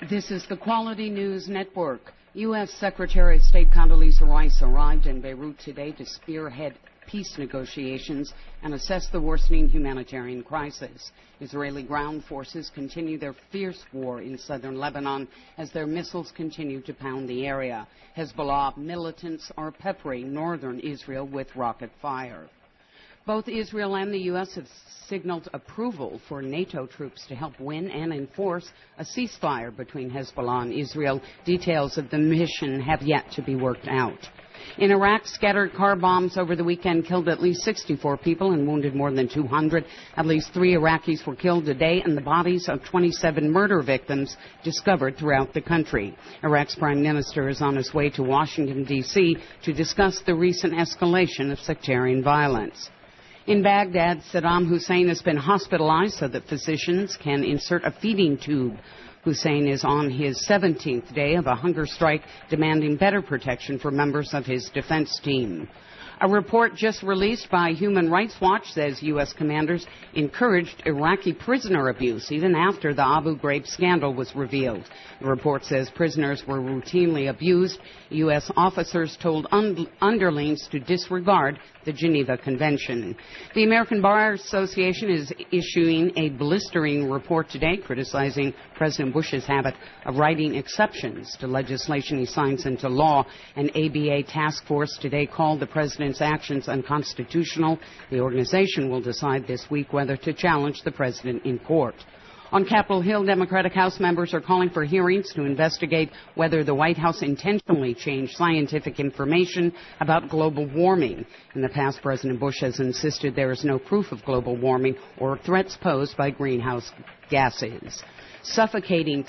This is the Quality News Network. U.S. Secretary of State Condoleezza Rice arrived in Beirut today to spearhead peace negotiations and assess the worsening humanitarian crisis. Israeli ground forces continue their fierce war in southern Lebanon as their missiles continue to pound the area. Hezbollah militants are peppering northern Israel with rocket fire. Both Israel and the U.S. have signaled approval for NATO troops to help win and enforce a ceasefire between Hezbollah and Israel. Details of the mission have yet to be worked out. In Iraq, scattered car bombs over the weekend killed at least 64 people and wounded more than 200. At least 3 Iraqis were killed today, and the bodies of 27 murder victims discovered throughout the country. Iraq's prime minister is on his way to Washington, D.C. to discuss the recent escalation of sectarian violence. In Baghdad, Saddam Hussein has been hospitalized so that physicians can insert a feeding tube. Hussein is on his 17th day of a hunger strike, demanding better protection for members of his defense team. A report just released by Human Rights Watch says U.S. commanders encouraged Iraqi prisoner abuse even after the Abu Ghraib scandal was revealed. The report says prisoners were routinely abused. U.S. officers told underlings to disregard the Geneva Convention. The American Bar Association is issuing a blistering report today criticizing President Bush's habit of writing exceptions to legislation he signs into law. An ABA task force today called the president's actions unconstitutional. The organization will decide this week whether to challenge the president in court. On Capitol Hill, Democratic House members are calling for hearings to investigate whether the White House intentionally changed scientific information about global warming. In the past, President Bush has insisted there is no proof of global warming or threats posed by greenhouse gases. Suffocating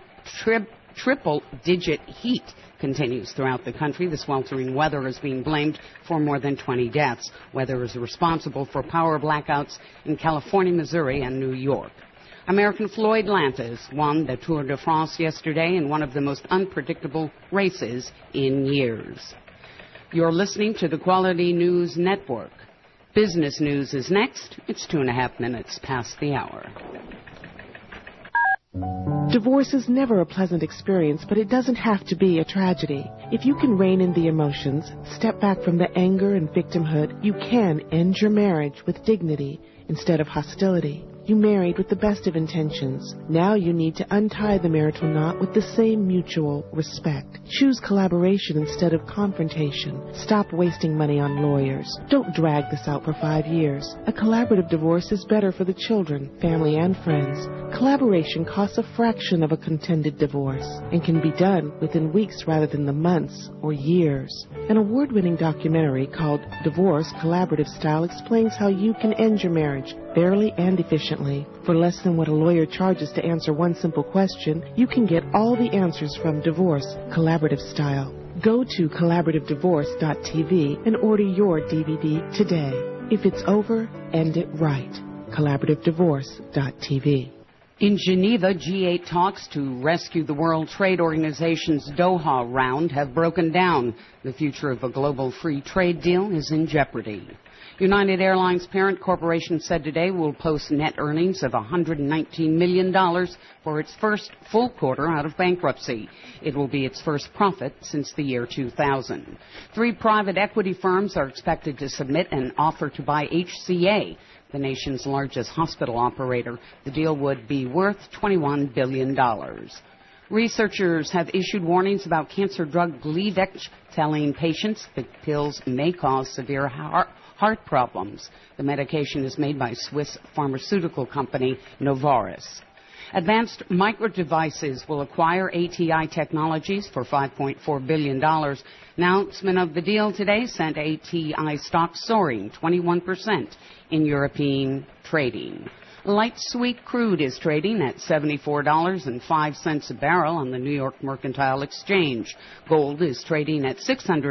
triple-digit heat continues throughout the country. The sweltering weather is being blamed for more than 20 deaths. Weather is responsible for power blackouts in California, Missouri, and New York. American Floyd Lantis won the Tour de France yesterday in one of the most unpredictable races in years. You're listening to the Quality News Network. Business news is next. It's 2.5 minutes past the hour. Divorce is never a pleasant experience, but it doesn't have to be a tragedy. If you can rein in the emotions, step back from the anger and victimhood, you can end your marriage with dignity instead of hostility. You married with the best of intentions. Now you need to untie the marital knot with the same mutual respect. Choose collaboration instead of confrontation. Stop wasting money on lawyers. Don't drag this out for 5 years. A collaborative divorce is better for the children, family, and friends. Collaboration costs a fraction of a contended divorce and can be done within weeks rather than the months or years. An award-winning documentary called Divorce Collaborative Style explains how you can end your marriage fairly and efficiently. For less than what a lawyer charges to answer one simple question, you can get all the answers from Divorce Collaborative Style. Go to collaborativedivorce.tv and order your DVD today. If it's over, end it right. collaborativedivorce.tv. In Geneva, G8 talks to rescue the World Trade Organization's Doha round have broken down. The future of a global free trade deal is in jeopardy. United Airlines parent corporation said today will post net earnings of $119 million for its first full quarter out of bankruptcy. It will be its first profit since the year 2000. 3 private equity firms are expected to submit an offer to buy HCA, the nation's largest hospital operator. The deal would be worth $21 billion. Researchers have issued warnings about cancer drug Gleevec, telling patients the pills may cause severe heart problems. The medication is made by Swiss pharmaceutical company Novartis. Advanced Micro Devices will acquire ATI Technologies for $5.4 billion. Announcement of the deal today sent ATI stock soaring 21% in European trading. Light sweet crude is trading at $74.05 a barrel on the New York Mercantile Exchange. Gold is trading at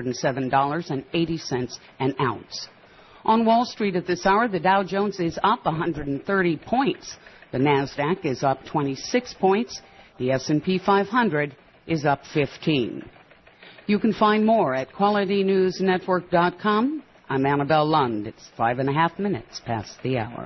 $607.80 an ounce. On Wall Street at this hour, the Dow Jones is up 130 points. The Nasdaq is up 26 points. The S&P 500 is up 15. You can find more at QualityNewsNetwork.com. I'm Annabelle Lund. It's 5.5 minutes past the hour.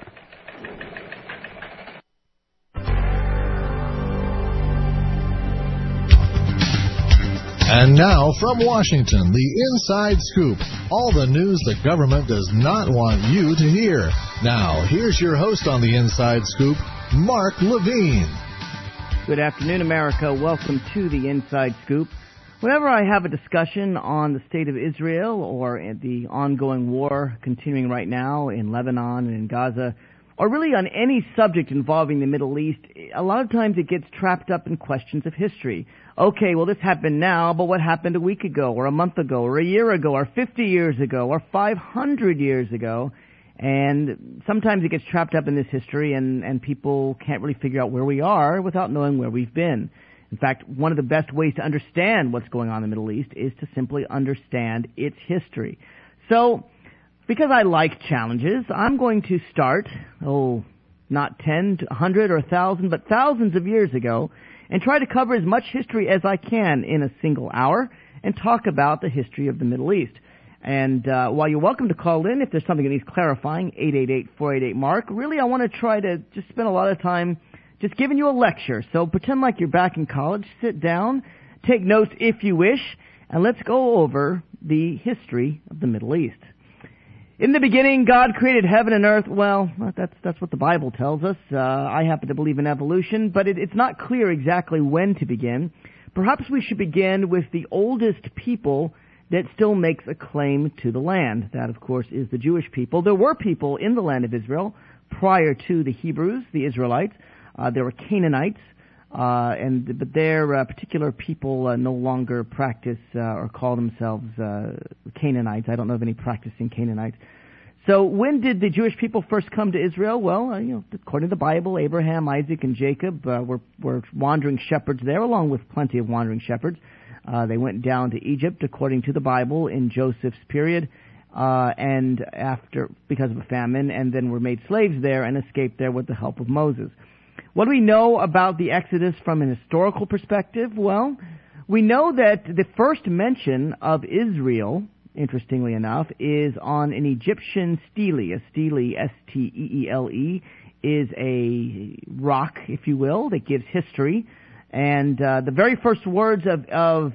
And now, from Washington, the Inside Scoop. All the news the government does not want you to hear. Now, here's your host on the Inside Scoop, Mark Levine. Good afternoon, America. Welcome to the Inside Scoop. Whenever I have a discussion on the state of Israel or the ongoing war continuing right now in Lebanon and in Gaza, or really on any subject involving the Middle East, a lot of times it gets trapped up in questions of history. Okay, well, this happened now, but what happened a week ago, or a month ago, or a year ago, or 50 years ago, or 500 years ago? And sometimes it gets trapped up in this history, and people can't really figure out where we are without knowing where we've been. In fact, one of the best ways to understand what's going on in the Middle East is to simply understand its history. So, because I like challenges, I'm going to start, not 10, 100, or 1,000, but thousands of years ago, and try to cover as much history as I can in a single hour and talk about the history of the Middle East. And while you're welcome to call in if there's something that needs clarifying, 888-488-MARK, really I want to try to just spend a lot of time just giving you a lecture. So pretend like you're back in college, sit down, take notes if you wish, and let's go over the history of the Middle East. In the beginning, God created heaven and earth. Well, that's what the Bible tells us. I happen to believe in evolution, but it's not clear exactly when to begin. Perhaps we should begin with the oldest people that still makes a claim to the land. That, of course, is the Jewish people. There were people in the land of Israel prior to the Hebrews, the Israelites. There were Canaanites, but their particular people no longer practice or call themselves Canaanites. I don't know of any practicing Canaanites. So when did the Jewish people first come to Israel? Well, according to the Bible, Abraham, Isaac, and Jacob were wandering shepherds there, along with plenty of wandering shepherds. They went down to Egypt, according to the Bible, in Joseph's period, and after, because of a famine, and then were made slaves there and escaped there with the help of Moses. What do we know about the Exodus from an historical perspective? Well, we know that the first mention of Israel, interestingly enough, is on an Egyptian stele. A stele, S-T-E-E-L-E, is a rock, if you will, that gives history. And the very first words of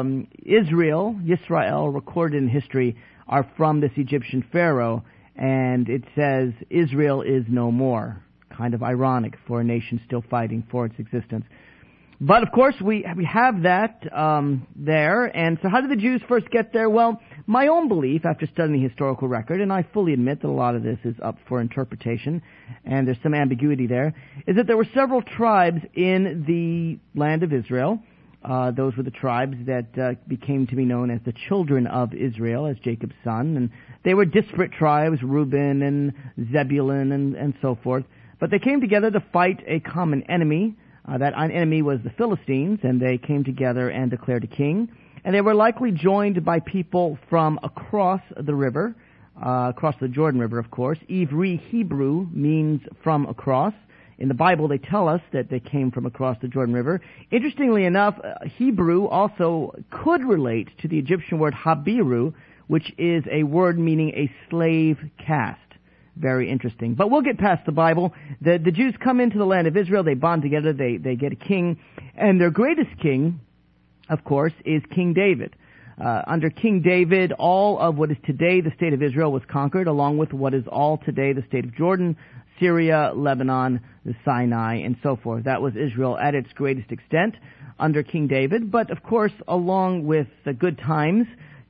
Israel, Yisrael, recorded in history, are from this Egyptian pharaoh, and it says, Israel is no more. Kind of ironic for a nation still fighting for its existence. But, of course, we have that there. And so how did the Jews first get there? Well, my own belief, after studying the historical record, and I fully admit that a lot of this is up for interpretation, and there's some ambiguity there, is that there were several tribes in the land of Israel. Those were the tribes that became to be known as the children of Israel, as Jacob's son. And they were disparate tribes, Reuben and Zebulun and so forth. But they came together to fight a common enemy. That enemy was the Philistines, and they came together and declared a king. And they were likely joined by people from across the river, across the Jordan River, of course. Ivri, Hebrew, means from across. In the Bible, they tell us that they came from across the Jordan River. Interestingly enough, Hebrew also could relate to the Egyptian word Habiru, which is a word meaning a slave caste. Very interesting. But we'll get past the Bible. The Jews come into the land of Israel. They bond together. They get a king. And their greatest king, of course, is King David. Under King David, all of what is today the state of Israel was conquered, along with what is all today the state of Jordan, Syria, Lebanon, the Sinai, and so forth. That was Israel at its greatest extent under King David. But, of course, along with the good times,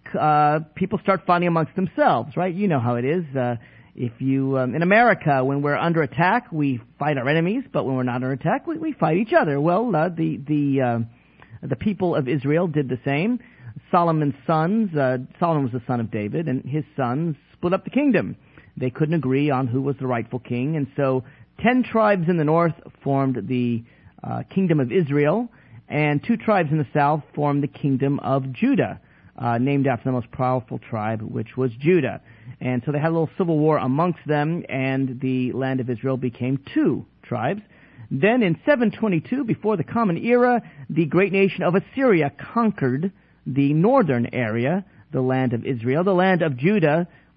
people start fighting amongst themselves, right? You know how it is. If you, in America, when we're under attack, we fight our enemies, but when we're not under attack, we fight each other. Well, the people of Israel did the same. Solomon's sons, Solomon was the son of David, and his sons split up the kingdom. They couldn't agree on who was the rightful king, and so 10 tribes in the north formed the kingdom of Israel, and 2 tribes in the south formed the kingdom of Judah, named after the most powerful tribe, which was Judah. And so they had a little civil war amongst them, and the land of Israel became 2 tribes. Then in 722, before the Common Era, the great nation of Assyria conquered the northern area, the land of Israel. The land of Judah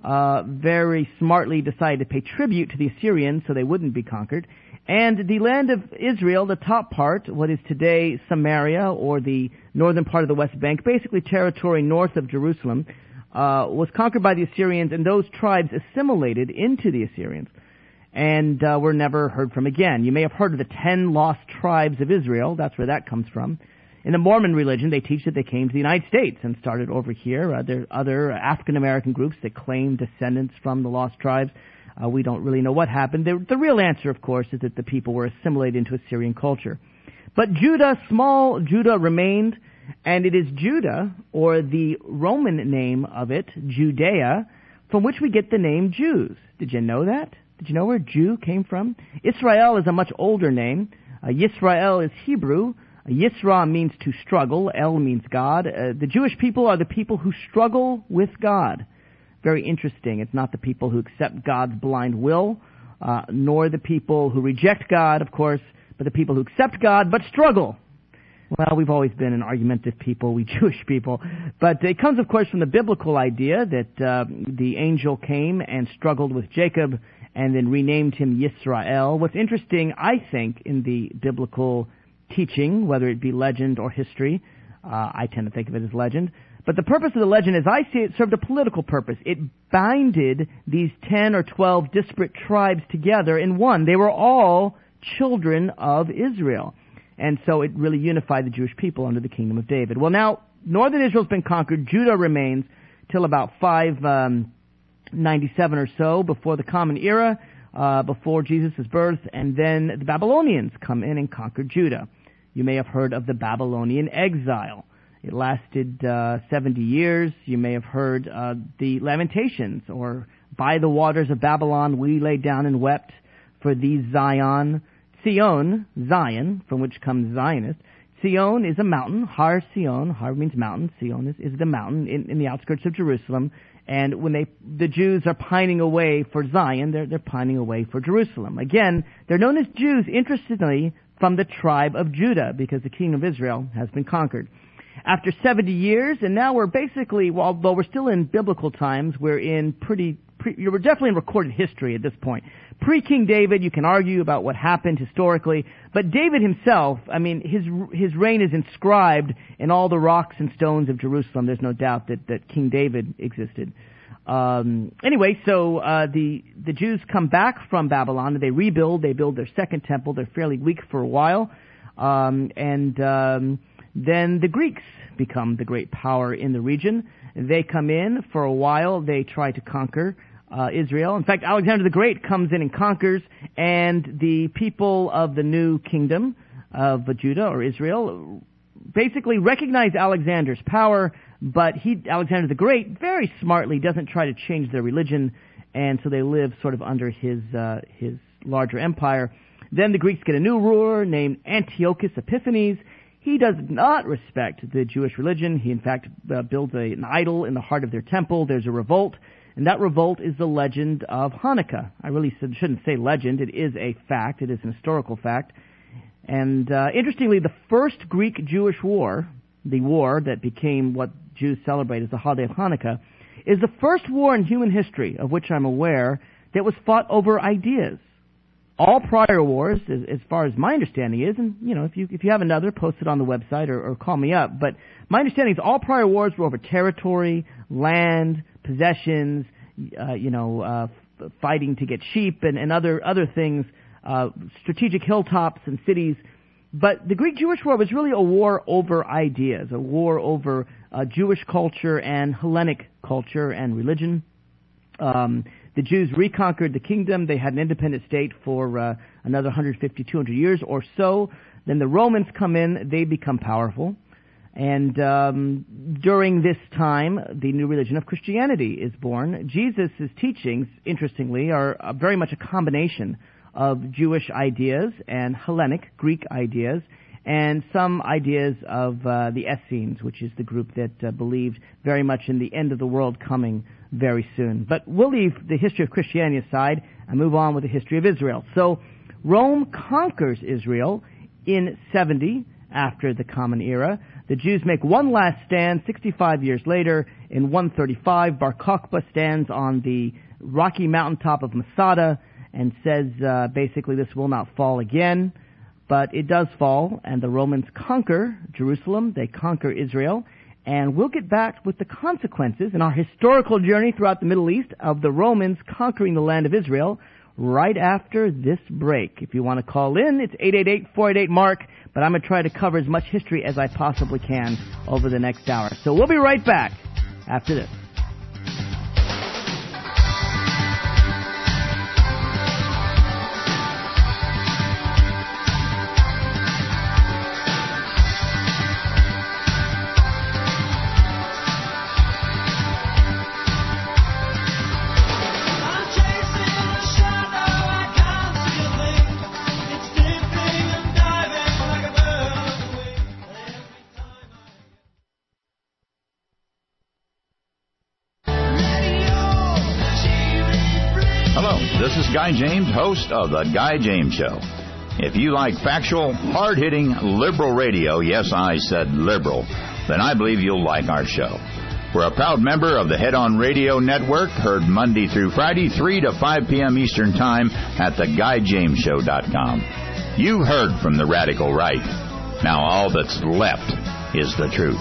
very smartly decided to pay tribute to the Assyrians so they wouldn't be conquered. And the land of Israel, the top part, what is today Samaria, or the northern part of the West Bank, basically territory north of Jerusalem, was conquered by the Assyrians, and those tribes assimilated into the Assyrians and were never heard from again. You may have heard of the 10 lost tribes of Israel. That's where that comes from. In the Mormon religion, they teach that they came to the United States and started over here. There are other African-American groups that claim descendants from the lost tribes. We don't really know what happened. The real answer, of course, is that the people were assimilated into Assyrian culture. But Judah, small Judah, remained, and it is Judah, or the Roman name of it, Judea, from which we get the name Jews. Did you know that? Did you know where Jew came from? Israel is a much older name. Yisrael is Hebrew. Yisra means to struggle. El means God. The Jewish people are the people who struggle with God. Very interesting. It's not the people who accept God's blind will, nor the people who reject God, of course, but the people who accept God but struggle. Well, we've always been an argumentative people, we Jewish people. But it comes, of course, from the biblical idea that the angel came and struggled with Jacob and then renamed him Yisrael. What's interesting, I think, in the biblical teaching, whether it be legend or history, I tend to think of it as legend, but the purpose of the legend, as I see it, served a political purpose. It binded these 10 or 12 disparate tribes together in one. They were all children of Israel. And so it really unified the Jewish people under the kingdom of David. Well, now, northern Israel's been conquered. Judah remains till about 597 or so, before the Common Era, before Jesus' birth, and then the Babylonians come in and conquer Judah. You may have heard of the Babylonian exile. It lasted 70 years. You may have heard the Lamentations, or by the waters of Babylon we lay down and wept for thee, Zion. Sion, Zion, from which comes Zionist. Sion is a mountain. Har Sion, Har means mountain. Sion is the mountain in the outskirts of Jerusalem. And when the Jews are pining away for Zion, they're pining away for Jerusalem. Again, they're known as Jews, interestingly, from the tribe of Judah, because the kingdom of Israel has been conquered. After 70 years, and now we're basically, although we're still in biblical times, we're definitely in recorded history at this point. Pre-King David, you can argue about what happened historically, but David himself, I mean, his reign is inscribed in all the rocks and stones of Jerusalem. There's no doubt that King David existed. Anyway, so the Jews come back from Babylon, and they rebuild. They build their second temple. They're fairly weak for a while, then the Greeks become the great power in the region. They come in for a while. They try to conquer Israel. In fact, Alexander the Great comes in and conquers, and the people of the new kingdom of Judah or Israel basically recognize Alexander's power, but Alexander the Great very smartly doesn't try to change their religion, and so they live sort of under his larger empire. Then the Greeks get a new ruler named Antiochus Epiphanes. He does not respect the Jewish religion. He, in fact, builds an idol in the heart of their temple. There's a revolt, and that revolt is the legend of Hanukkah. I really shouldn't say legend. It is a fact. It is an historical fact. And interestingly, the first Greek-Jewish war, the war that became what Jews celebrate as the holiday of Hanukkah, is the first war in human history of which I'm aware that was fought over ideas. All prior wars, as far as my understanding is, and if you have another, post it on the website or call me up. But my understanding is all prior wars were over territory, land, possessions, fighting to get sheep and other things, strategic hilltops and cities. But the Greek-Jewish war was really a war over ideas, a war over Jewish culture and Hellenic culture and religion. The Jews reconquered the kingdom. They had an independent state for another 150, 200 years or so. Then the Romans come in. They become powerful. And during this time, the new religion of Christianity is born. Jesus' teachings, interestingly, are very much a combination of Jewish ideas and Hellenic, Greek ideas, and some ideas of the Essenes, which is the group that believed very much in the end of the world coming very soon. But we'll leave the history of Christianity aside and move on with the history of Israel. So Rome conquers Israel in 70 after the Common Era. The Jews make one last stand 65 years later. In 135, Bar Kokhba stands on the rocky mountaintop of Masada and says basically this will not fall again. But it does fall, and the Romans conquer Jerusalem. They conquer Israel. And we'll get back with the consequences in our historical journey throughout the Middle East of the Romans conquering the land of Israel right after this break. If you want to call in, it's 888-488-MARK, but I'm going to try to cover as much history as I possibly can over the next hour. So we'll be right back after this. This is Guy James, host of The Guy James Show. If you like factual, hard-hitting, liberal radio, yes, I said liberal, then I believe you'll like our show. We're a proud member of the Head On Radio Network, heard Monday through Friday, 3 to 5 p.m. Eastern Time at theguyjamesshow.com. You heard from the radical right. Now all that's left is the truth.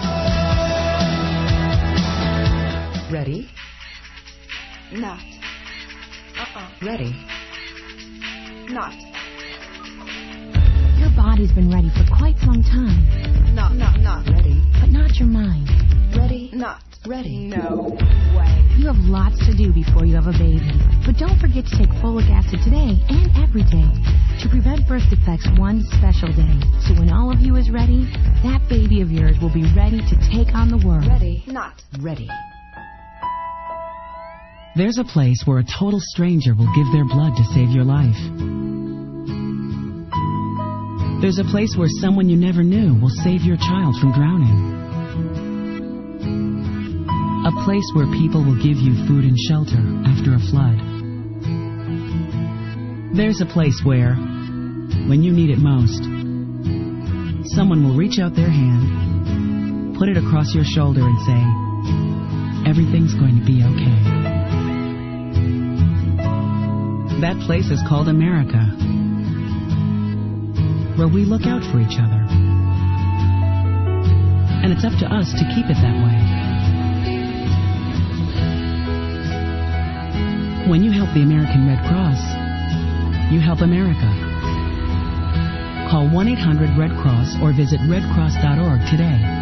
Ready? Not. Ready? Not. Your body's been ready for quite some time. Not ready. But not your mind. Ready? Not ready. No way. You have lots to do before you have a baby. But don't forget to take folic acid today and every day to prevent birth defects one special day. So when all of you is ready, that baby of yours will be ready to take on the world. Ready? Not ready. There's a place where a total stranger will give their blood to save your life. There's a place where someone you never knew will save your child from drowning. A place where people will give you food and shelter after a flood. There's a place where, when you need it most, someone will reach out their hand, put it across your shoulder and say, "Everything's going to be okay." That place is called America, where we look out for each other. And it's up to us to keep it that way. When you help the American Red Cross, you help America. Call 1-800-RED-CROSS or visit redcross.org today.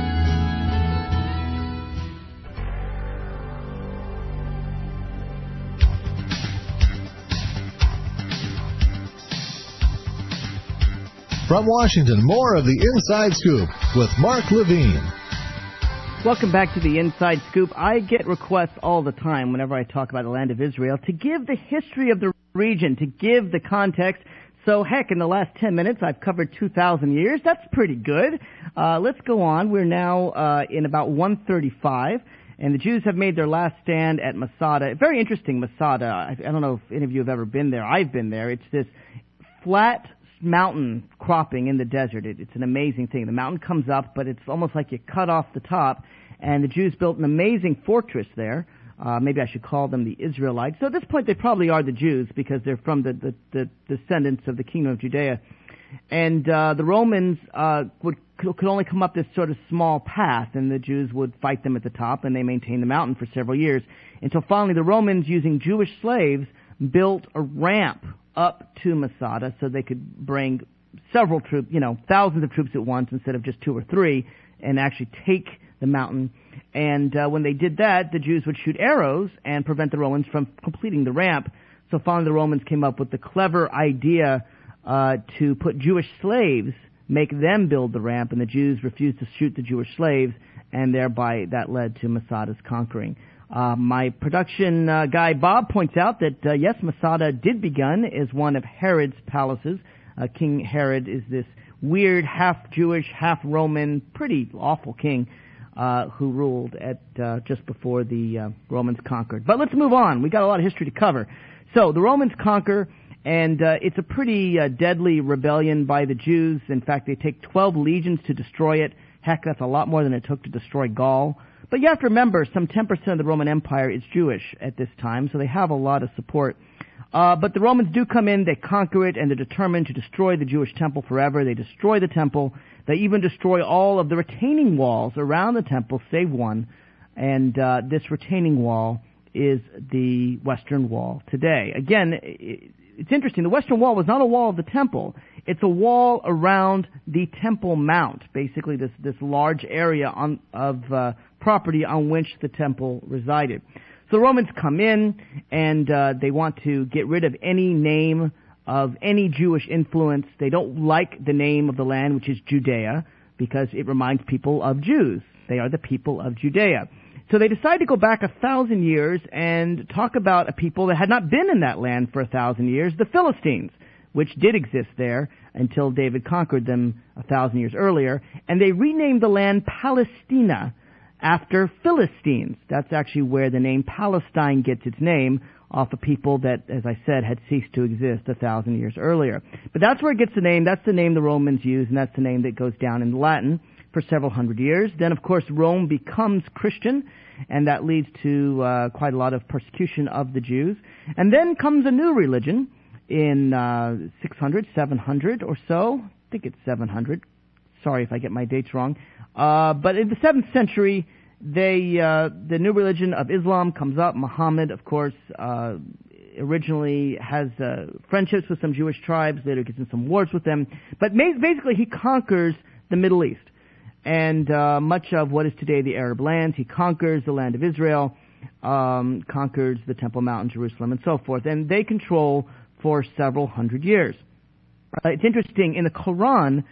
From Washington, more of the Inside Scoop with Mark Levine. Welcome back to the Inside Scoop. I get requests all the time whenever I talk about the land of Israel to give the history of the region, to give the context. So, heck, in the last 10 minutes, I've covered 2,000 years. That's pretty good. Let's go on. We're now in about 135, and the Jews have made their last stand at Masada. Very interesting, Masada. I don't know if any of you have ever been there. I've been there. It's this flat mountain cropping in the desert. It's an amazing thing. The mountain comes up, but it's almost like you cut off the top, and the Jews built an amazing fortress there. Maybe I should call them the Israelites. So at this point, they probably are the Jews because they're from the descendants of the kingdom of Judea. And the Romans could only come up this sort of small path, and the Jews would fight them at the top, and they maintained the mountain for several years until finally the Romans, using Jewish slaves, built a ramp up to Masada so they could bring several troops, thousands of troops at once instead of just 2 or 3, and actually take the mountain. And when they did that, the Jews would shoot arrows and prevent the Romans from completing the ramp. So finally the Romans came up with the clever idea to put Jewish slaves, make them build the ramp, and the Jews refused to shoot the Jewish slaves, and thereby that led to Masada's conquering. My production guy Bob points out that, yes, Masada did begin as one of Herod's palaces. King Herod is this weird, half-Jewish, half-Roman, pretty awful king who ruled at just before the Romans conquered. But let's move on. We got a lot of history to cover. So the Romans conquer, And it's a pretty deadly rebellion by the Jews. In fact, they take 12 legions to destroy it. Heck, that's a lot more than it took to destroy Gaul. But you have to remember, some 10% of the Roman Empire is Jewish at this time, so they have a lot of support. But the Romans do come in, they conquer it, and they're determined to destroy the Jewish temple forever. They destroy the temple. They even destroy all of the retaining walls around the temple, save one. And this retaining wall is the Western Wall today. Again, it's interesting. The Western Wall was not a wall of the temple. It's a wall around the Temple Mount, basically this large area of property on which the temple resided. So the Romans come in, and they want to get rid of any name of any Jewish influence. They don't like the name of the land, which is Judea, because it reminds people of Jews. They are the people of Judea. So they decide to go back 1,000 years and talk about a people that had not been in that land for 1,000 years, the Philistines, which did exist there until David conquered them 1,000 years earlier. And they renamed the land Palestina after Philistines. That's actually where the name Palestine gets its name, off of people that, as I said, had ceased to exist 1,000 years earlier. But that's where it gets the name. That's the name the Romans use, and that's the name that goes down in Latin for several hundred years. Then, of course, Rome becomes Christian, and that leads to quite a lot of persecution of the Jews. And then comes a new religion in 600, 700 or so. I think it's 700. Sorry if I get my dates wrong. But in the 7th century, the new religion of Islam comes up. Muhammad, of course, originally has friendships with some Jewish tribes, later gets in some wars with them. But basically, he conquers the Middle East and much of what is today the Arab lands. He conquers the land of Israel, conquers the Temple Mount in Jerusalem, and so forth. And they control for several hundred years. It's interesting, in the Quran,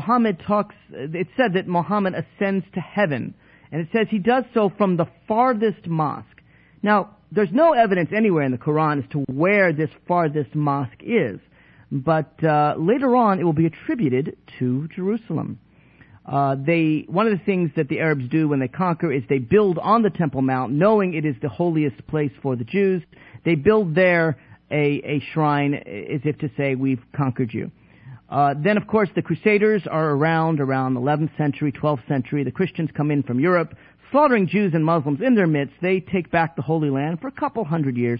it's said that Muhammad ascends to heaven. And it says he does so from the farthest mosque. Now, there's no evidence anywhere in the Quran as to where this farthest mosque is. But later on, it will be attributed to Jerusalem. One of the things that the Arabs do when they conquer is they build on the Temple Mount, knowing it is the holiest place for the Jews. They build there a shrine as if to say, we've conquered you. Then, of course, the Crusaders are around the 11th century, 12th century. The Christians come in from Europe, slaughtering Jews and Muslims in their midst. They take back the Holy Land for a couple hundred years.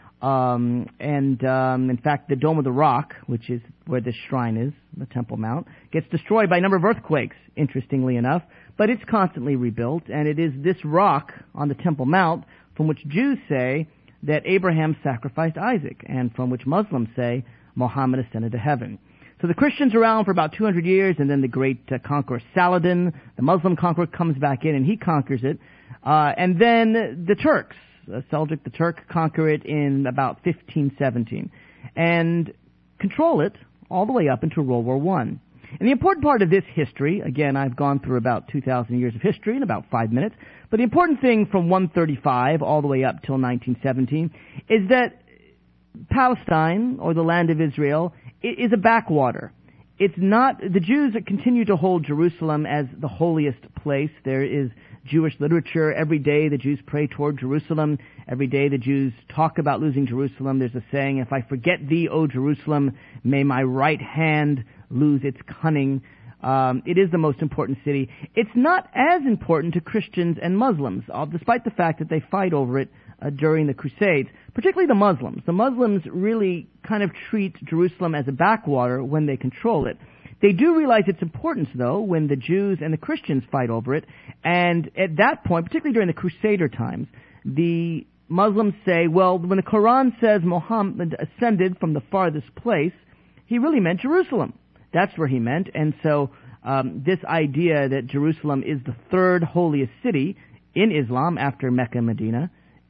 In fact, the Dome of the Rock, which is where this shrine is, the Temple Mount, gets destroyed by a number of earthquakes, interestingly enough. But it's constantly rebuilt, and it is this rock on the Temple Mount from which Jews say that Abraham sacrificed Isaac, and from which Muslims say Muhammad ascended to heaven. So the Christians are around for about 200 years, and then the great conqueror Saladin, the Muslim conqueror, comes back in, and he conquers it. And then the Turks, Seljuk the Turk, conquer it in about 1517, and control it all the way up into World War I. And the important part of this history, again, I've gone through about 2,000 years of history in about 5 minutes, but the important thing from 135 all the way up till 1917 is that Palestine, or the land of Israel, is a backwater. It's not, the Jews continue to hold Jerusalem as the holiest place. There is Jewish literature. Every day the Jews pray toward Jerusalem. Every day the Jews talk about losing Jerusalem. There's a saying, if I forget thee, O Jerusalem, may my right hand lose its cunning. It is the most important city. It's not as important to Christians and Muslims, despite the fact that they fight over it during the Crusades, particularly the Muslims. The Muslims really kind of treat Jerusalem as a backwater when they control it. They do realize its importance, though, when the Jews and the Christians fight over it. And at that point, particularly during the Crusader times, the Muslims say, well, when the Quran says Muhammad ascended from the farthest place, he really meant Jerusalem. That's where he meant. And so this idea that Jerusalem is the third holiest city in Islam after Mecca and Medina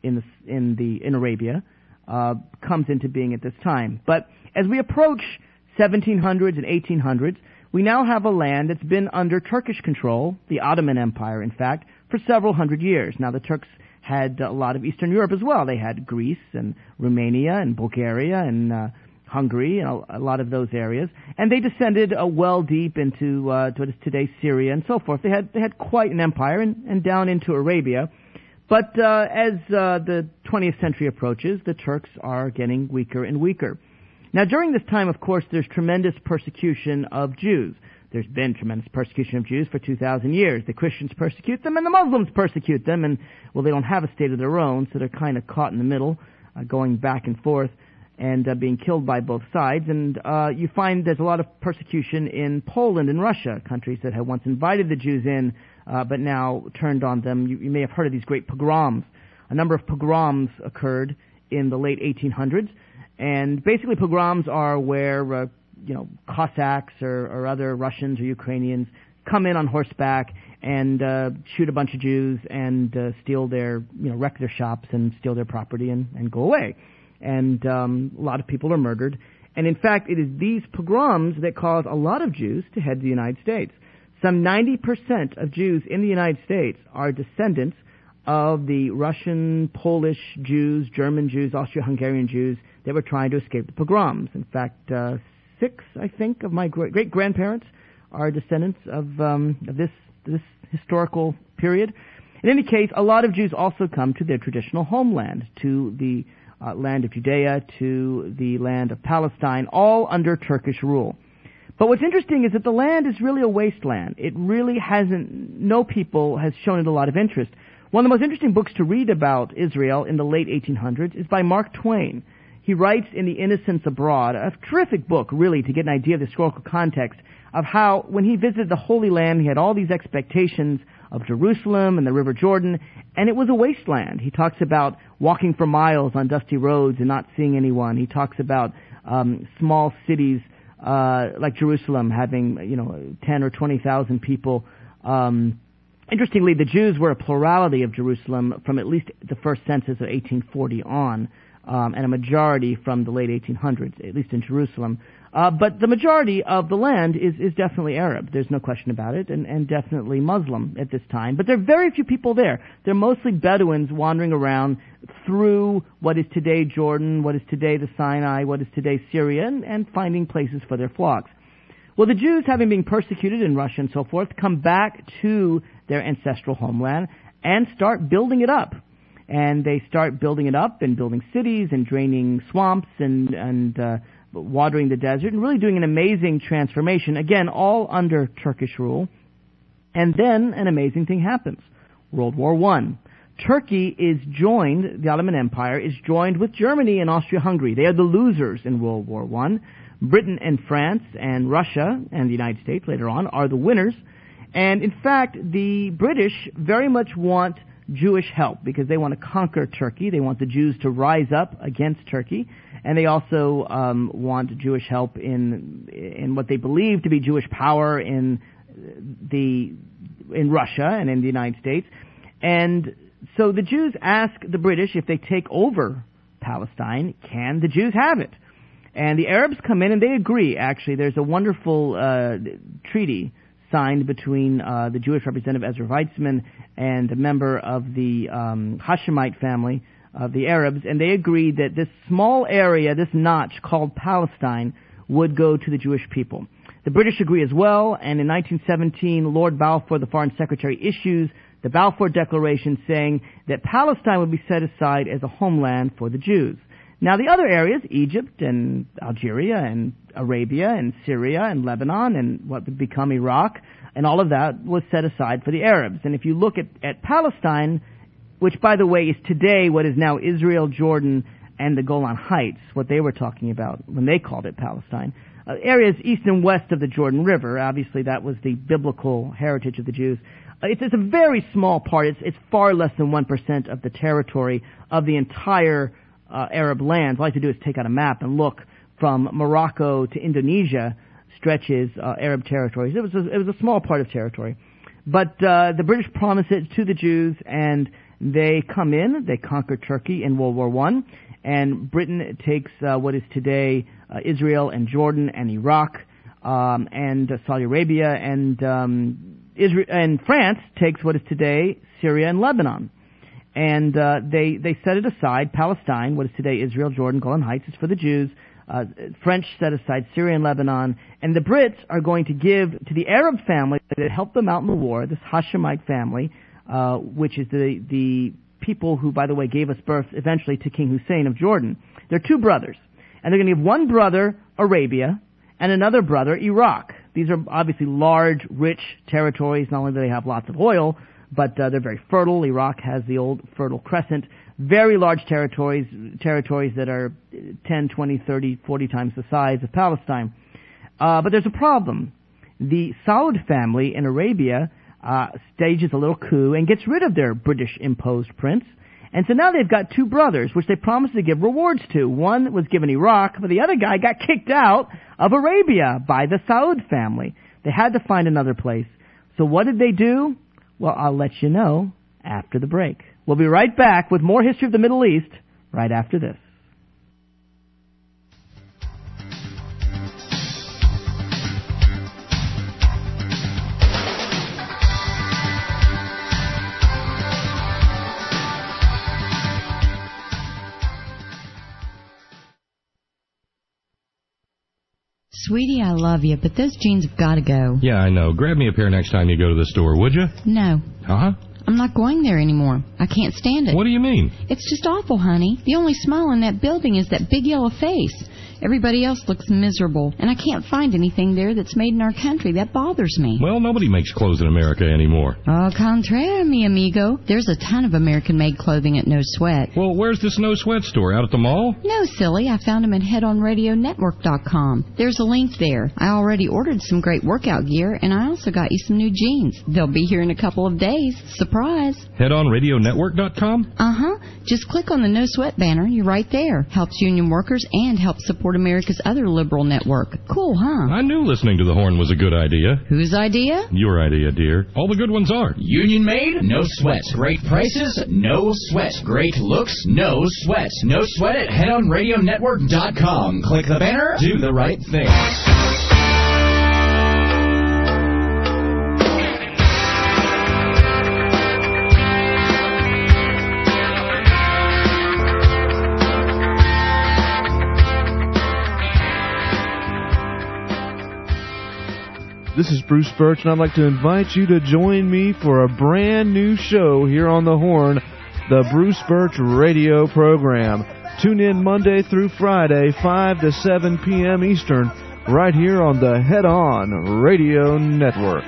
in Arabia comes into being at this time. But as we approach 1700s and 1800s, we now have a land that's been under Turkish control, the Ottoman Empire, in fact, for several hundred years. Now, the Turks had a lot of Eastern Europe as well. They had Greece and Romania and Bulgaria and Hungary and a lot of those areas. And they descended well deep into what is today Syria and so forth. They had quite an empire and down into Arabia. But as the 20th century approaches, the Turks are getting weaker and weaker. Now, during this time, of course, there's tremendous persecution of Jews. There's been tremendous persecution of Jews for 2,000 years. The Christians persecute them, and the Muslims persecute them, and, well, they don't have a state of their own, so they're kind of caught in the middle, going back and forth, and being killed by both sides. And you find there's a lot of persecution in Poland and Russia, countries that had once invited the Jews in, but now turned on them. You may have heard of these great pogroms. A number of pogroms occurred in the late 1800s, and basically pogroms are where Cossacks or other Russians or Ukrainians come in on horseback and shoot a bunch of Jews and steal their, wreck their shops and steal their property and go away. And a lot of people are murdered. And in fact, it is these pogroms that cause a lot of Jews to head to the United States. Some 90% of Jews in the United States are descendants of the Russian, Polish Jews, German Jews, Austro-Hungarian Jews that were trying to escape the pogroms. In fact, 6, I think, of my great-grandparents are descendants of this historical period. In any case, a lot of Jews also come to their traditional homeland, to the land of Judea, to the land of Palestine, all under Turkish rule. But what's interesting is that the land is really a wasteland. It really no people has shown it a lot of interest. One of the most interesting books to read about Israel in the late 1800s is by Mark Twain. He writes in The Innocents Abroad, a terrific book, really, to get an idea of the historical context of how, when he visited the Holy Land, he had all these expectations of Jerusalem and the River Jordan, and it was a wasteland. He talks about walking for miles on dusty roads and not seeing anyone. He talks about small cities like Jerusalem having, 10 or 20,000 people. Interestingly, the Jews were a plurality of Jerusalem from at least the first census of 1840 on, and a majority from the late 1800s, at least in Jerusalem. But the majority of the land is definitely Arab. There's no question about it, and definitely Muslim at this time. But there are very few people there. They're mostly Bedouins wandering around through what is today Jordan, what is today the Sinai, what is today Syria, and finding places for their flocks. Well, the Jews, having been persecuted in Russia and so forth, come back to their ancestral homeland and start building it up. And they start building it up and building cities and draining swamps and watering the desert and really doing an amazing transformation. Again, all under Turkish rule. And then an amazing thing happens. World War I. Turkey the Ottoman Empire is joined with Germany and Austria-Hungary. They are the losers in World War I. Britain and France and Russia and the United States later on are the winners. And in fact, the British very much want Jewish help because they want to conquer Turkey. They want the Jews to rise up against Turkey. And they also want Jewish help in what they believe to be Jewish power in Russia and in the United States. And so the Jews ask the British if they take over Palestine, can the Jews have it? And the Arabs come in and they agree, actually. There's a wonderful treaty signed between the Jewish representative Ezra Weizmann and a member of the Hashemite family of the Arabs, and they agreed that this small area, this notch called Palestine, would go to the Jewish people. The British agree as well, and in 1917, Lord Balfour, the Foreign Secretary, issues the Balfour Declaration saying that Palestine would be set aside as a homeland for the Jews. Now, the other areas, Egypt and Algeria and Arabia and Syria and Lebanon and what would become Iraq, and all of that was set aside for the Arabs. And if you look at Palestine, which, by the way, is today what is now Israel, Jordan, and the Golan Heights, what they were talking about when they called it Palestine, areas east and west of the Jordan River, obviously that was the biblical heritage of the Jews. It's a very small part. It's far less than 1% of the territory of the entire Arab lands. All I have to do is take out a map and look from Morocco to Indonesia stretches Arab territories. It was a small part of territory. But the British promise it to the Jews, and they come in, they conquer Turkey in World War I, and Britain takes what is today Israel and Jordan and Iraq and Saudi Arabia, and Israel and France takes what is today Syria and Lebanon. And they set it aside. Palestine, what is today Israel, Jordan, Golan Heights, is for the Jews. French set aside Syria and Lebanon. And the Brits are going to give to the Arab family that helped them out in the war, this Hashemite family, which is the people who, by the way, gave us birth eventually to King Hussein of Jordan. They're two brothers. And they're going to give one brother Arabia and another brother Iraq. These are obviously large, rich territories. Not only do they have lots of oil, but they're very fertile. Iraq has the old Fertile Crescent. Very large territories that are 10, 20, 30, 40 times the size of Palestine. But there's a problem. The Saud family in Arabia stages a little coup and gets rid of their British-imposed prince. And so now they've got two brothers, which they promised to give rewards to. One was given Iraq, but the other guy got kicked out of Arabia by the Saud family. They had to find another place. So what did they do? Well, I'll let you know after the break. We'll be right back with more history of the Middle East right after this. Sweetie, I love you, but those jeans have got to go. Yeah, I know. Grab me a pair next time you go to the store, would you? No. Uh-huh. I'm not going there anymore. I can't stand it. What do you mean? It's just awful, honey. The only smile in that building is that big yellow face. Everybody else looks miserable, and I can't find anything there that's made in our country. That bothers me. Well, nobody makes clothes in America anymore. Au contraire, mi amigo. There's a ton of American-made clothing at No Sweat. Well, where's this No Sweat store? Out at the mall? No, silly. I found them at headonradionetwork.com. There's a link there. I already ordered some great workout gear, and I also got you some new jeans. They'll be here in a couple of days. Surprise. Headonradionetwork.com? Uh-huh. Just click on the No Sweat banner. You're right there. Helps union workers and helps support America's other liberal network. Cool, huh? I knew listening to the Horn was a good idea. Whose idea? Your idea, dear. All the good ones are. Union made, no sweat. Great prices, no sweat. Great looks, no sweat. No sweat at headonradionetwork.com. Click the banner, do the right thing. This is Bruce Birch, and I'd like to invite you to join me for a brand new show here on the Horn, the Bruce Birch Radio Program. Tune in Monday through Friday, 5 to 7 p.m. Eastern, right here on the Head On Radio Network.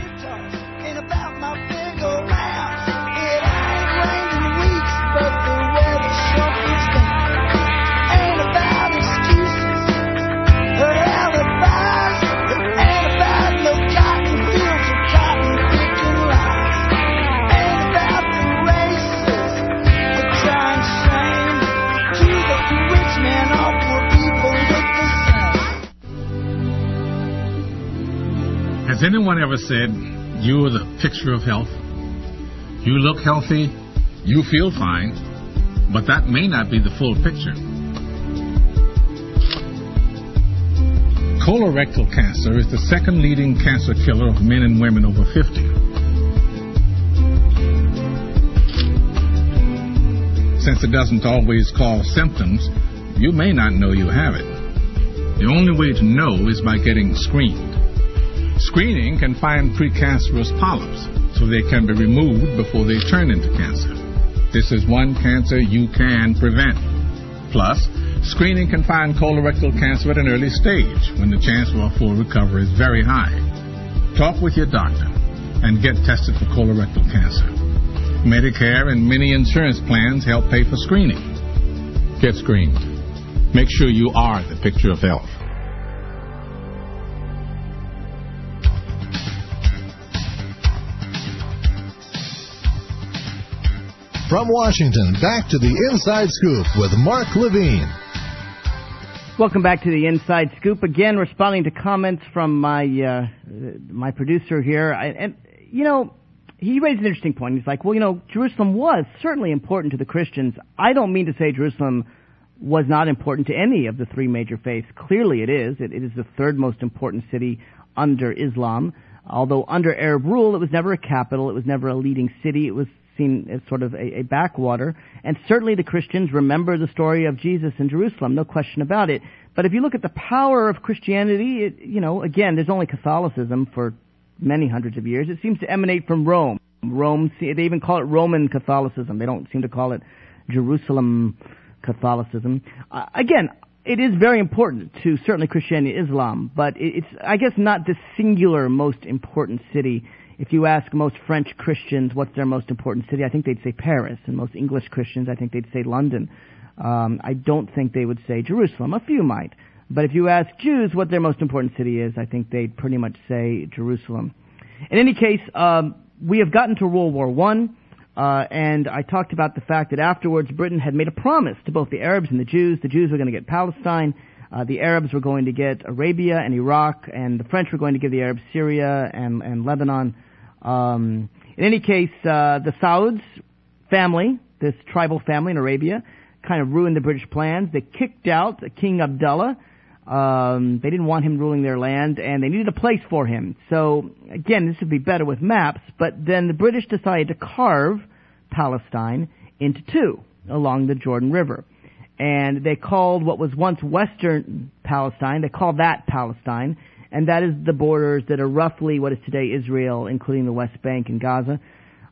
Has anyone ever said, you're the picture of health? You look healthy, you feel fine, but that may not be the full picture. Colorectal cancer is the second leading cancer killer of men and women over 50. Since it doesn't always cause symptoms, you may not know you have it. The only way to know is by getting screened. Screening can find precancerous polyps, so they can be removed before they turn into cancer. This is one cancer you can prevent. Plus, screening can find colorectal cancer at an early stage, when the chance for a full recovery is very high. Talk with your doctor and get tested for colorectal cancer. Medicare and many insurance plans help pay for screening. Get screened. Make sure you are the picture of health. From Washington, back to the Inside Scoop with Mark Levine. Welcome back to the Inside Scoop. Again, responding to comments from my producer here. And you know, he raised an interesting point. He's like, well, you know, Jerusalem was certainly important to the Christians. I don't mean to say Jerusalem was not important to any of the three major faiths. Clearly it is. It is the third most important city under Islam. Although under Arab rule, it was never a capital. It was never a leading city. It was seen as sort of a backwater. And certainly the Christians remember the story of Jesus in Jerusalem, no question about it. But if you look at the power of Christianity, again, there's only Catholicism for many hundreds of years. It seems to emanate from Rome. They even call it Roman Catholicism. They don't seem to call it Jerusalem Catholicism. Again, it is very important to certainly Christianity and Islam, but it's, I guess, not the singular most important city. If you ask most French Christians what's their most important city, I think they'd say Paris, and most English Christians, I think they'd say London. I don't think they would say Jerusalem. A few might. But if you ask Jews what their most important city is, I think they'd pretty much say Jerusalem. In any case, we have gotten to World War I, and I talked about the fact that afterwards Britain had made a promise to both the Arabs and the Jews. The Jews were going to get Palestine, the Arabs were going to get Arabia and Iraq, and the French were going to give the Arabs Syria and Lebanon. In any case, the Sauds family, this tribal family in Arabia, kind of ruined the British plans. They kicked out King Abdullah. They didn't want him ruling their land, and they needed a place for him. So, again, this would be better with maps, but then the British decided to carve Palestine into two along the Jordan River. And they called what was once Western Palestine, they called that Palestine, and that is the borders that are roughly what is today Israel, including the West Bank and Gaza.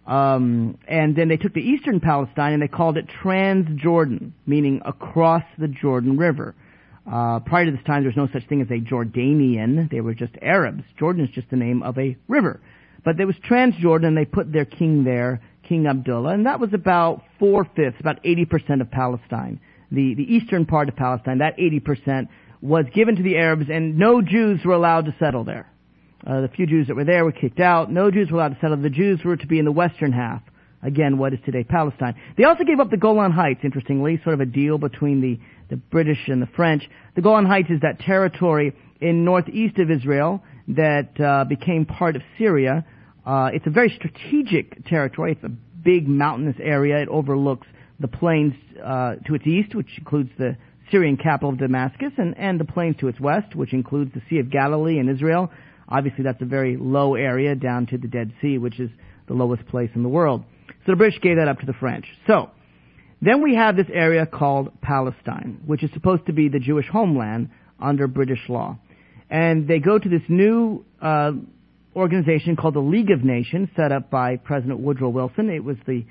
And then they took the Eastern Palestine and they called it Transjordan, meaning across the Jordan River. Prior to this time, there was no such thing as a Jordanian. They were just Arabs. Jordan is just the name of a river. But there was Transjordan, and they put their king there, King Abdullah, and that was about 4/5, about 80% of Palestine. The eastern part of Palestine, that 80%, was given to the Arabs, and no Jews were allowed to settle there. The few Jews that were there were kicked out. No Jews were allowed to settle. The Jews were to be in the western half. Again, what is today Palestine. They also gave up the Golan Heights, interestingly, sort of a deal between the British and the French. The Golan Heights is that territory in northeast of Israel that became part of Syria. It's a very strategic territory. It's a big mountainous area. It overlooks the plains to its east, which includes the Syrian capital of Damascus, and the plains to its west, which includes the Sea of Galilee and Israel. Obviously, that's a very low area down to the Dead Sea, which is the lowest place in the world. So the British gave that up to the French. So then we have this area called Palestine, which is supposed to be the Jewish homeland under British law. And they go to this new organization called the League of Nations, set up by President Woodrow Wilson. It was the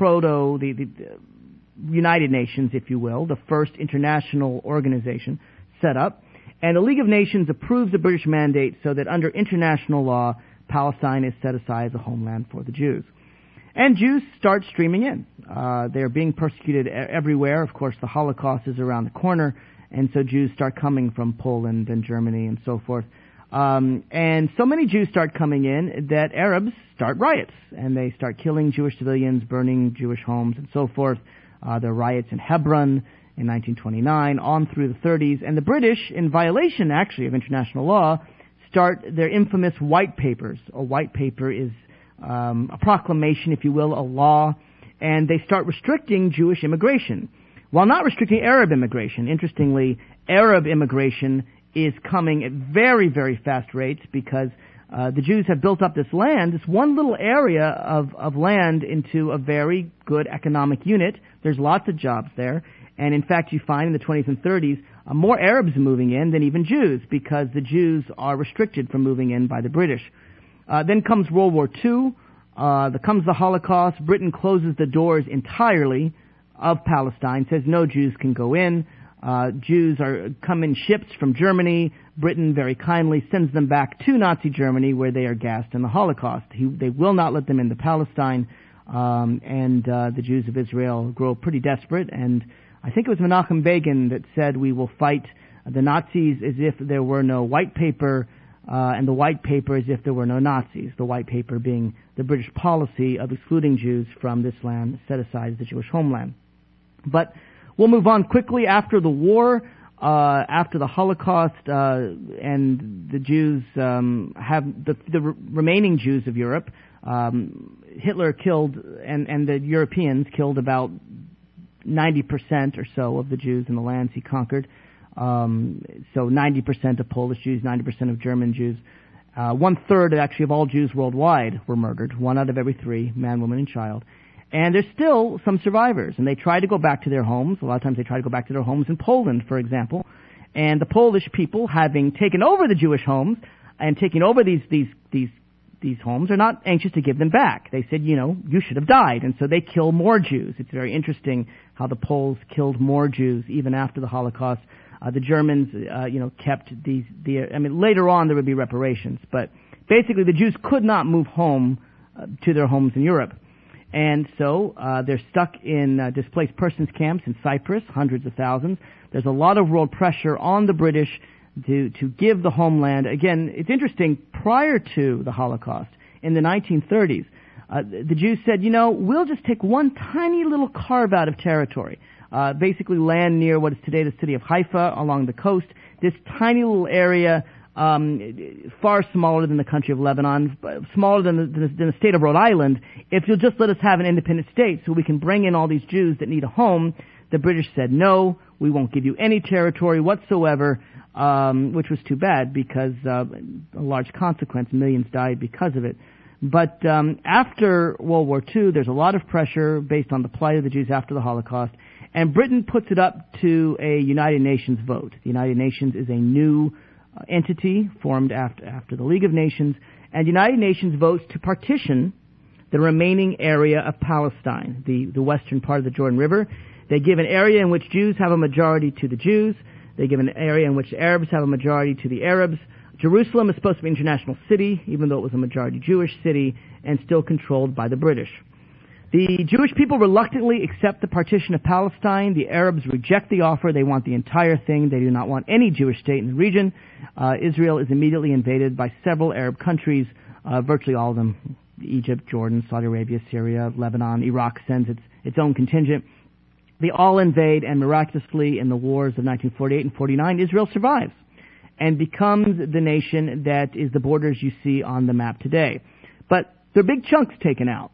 the United Nations, if you will, the first international organization set up. And the League of Nations approves the British mandate so that under international law, Palestine is set aside as a homeland for the Jews. And Jews start streaming in. They're being persecuted everywhere. Of course, the Holocaust is around the corner, and so Jews start coming from Poland and Germany and so forth. And so many Jews start coming in that Arabs start riots, and they start killing Jewish civilians, burning Jewish homes, and so forth. There are riots in Hebron in 1929, on through the 30s, and the British, in violation, actually, of international law, start their infamous white papers. A white paper is a proclamation, if you will, a law, and they start restricting Jewish immigration, while not restricting Arab immigration. Interestingly, Arab immigration is coming at very, very fast rates because the Jews have built up this land, this one little area of land, into a very good economic unit. There's lots of jobs there. And in fact, you find in the 20s and 30s more Arabs moving in than even Jews because the Jews are restricted from moving in by the British. Then comes World War II. Comes the Holocaust. Britain closes the doors entirely of Palestine, says no Jews can go in. Jews come in ships from Germany. Britain very kindly sends them back to Nazi Germany where they are gassed in the Holocaust. They will not let them into Palestine, and the Jews of Israel grow pretty desperate. And I think it was Menachem Begin that said, "We will fight the Nazis as if there were no white paper, and the white paper as if there were no Nazis." The white paper being the British policy of excluding Jews from this land set aside as the Jewish homeland. But we'll move on quickly. After the war, after the Holocaust, and the Jews have the remaining Jews of Europe, Hitler killed, and the Europeans killed about 90% or so of the Jews in the lands he conquered. So 90% of Polish Jews, 90% of German Jews. 1/3 actually of all Jews worldwide were murdered. 1 out of every 3, man, woman, and child. And there's still some survivors, and they try to go back to their homes. A lot of times they try to go back to their homes in Poland, for example. And the Polish people, having taken over the Jewish homes and taking over these homes, are not anxious to give them back. They said, you should have died. And so they kill more Jews. It's very interesting how the Poles killed more Jews even after the Holocaust. The Germans, kept later on there would be reparations, but basically the Jews could not move home to their homes in Europe. And so they're stuck in displaced persons camps in Cyprus, hundreds of thousands. There's a lot of world pressure on the British to give the homeland. Again, it's interesting, prior to the Holocaust, in the 1930s, the Jews said, we'll just take one tiny little carve-out of territory, basically land near what is today the city of Haifa along the coast, this tiny little area, far smaller than the country of Lebanon, smaller than the state of Rhode Island. If you'll just let us have an independent state so we can bring in all these Jews that need a home, the British said, no, we won't give you any territory whatsoever, which was too bad because a large consequence, millions died because of it. But after World War II, there's a lot of pressure based on the plight of the Jews after the Holocaust, and Britain puts it up to a United Nations vote. The United Nations is a new entity formed after the League of Nations, and the United Nations votes to partition the remaining area of Palestine, the western part of the Jordan River. They give an area in which Jews have a majority to the Jews. They give an area in which Arabs have a majority to the Arabs. Jerusalem is supposed to be an international city, even though it was a majority Jewish city, and still controlled by the British. The Jewish people reluctantly accept the partition of Palestine. The Arabs reject the offer. They want the entire thing. They do not want any Jewish state in the region. Israel is immediately invaded by several Arab countries, virtually all of them, Egypt, Jordan, Saudi Arabia, Syria, Lebanon. Iraq sends its own contingent. They all invade, and miraculously, in the wars of 1948 and 49, Israel survives and becomes the nation that is the borders you see on the map today. But there are big chunks taken out.